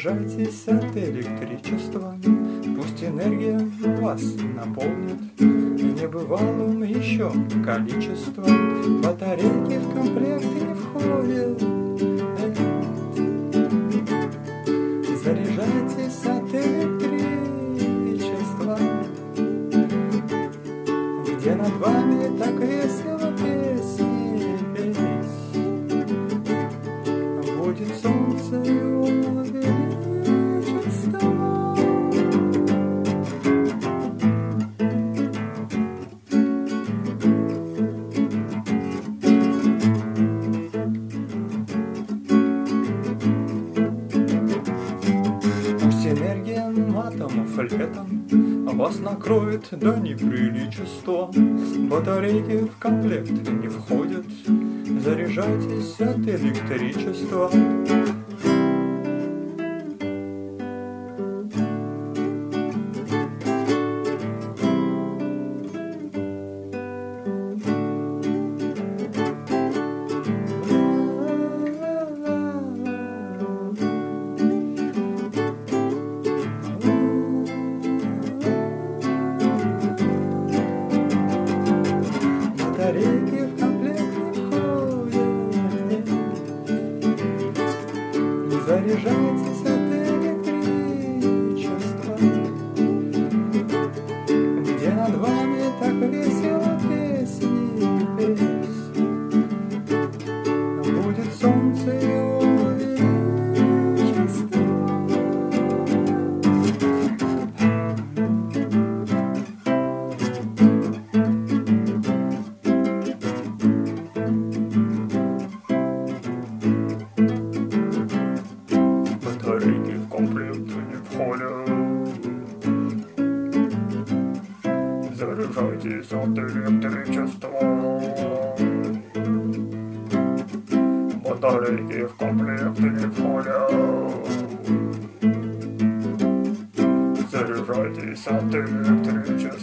Заряжайтесь от электричества, пусть энергия вас наполнит небывалым еще количеством. Батарейки в комплект не входят. Заряжайтесь от электричества, где над вами так весело песни пелись. Будет солнце его величество. Пусть энергия атомов летом вас накроет до неприличества. Батарейки в комплект не входят. Заряжайтесь от электричества. Батарейки в комплект не входят. Заряжайтесь от электричества, где над вами так весело песни пелись. Будет солнце его величества. Батарейки в комплект не входят. Заряжайтесь от электричества. Батарейки в комплект не входят. Заряжайтесь от электричества.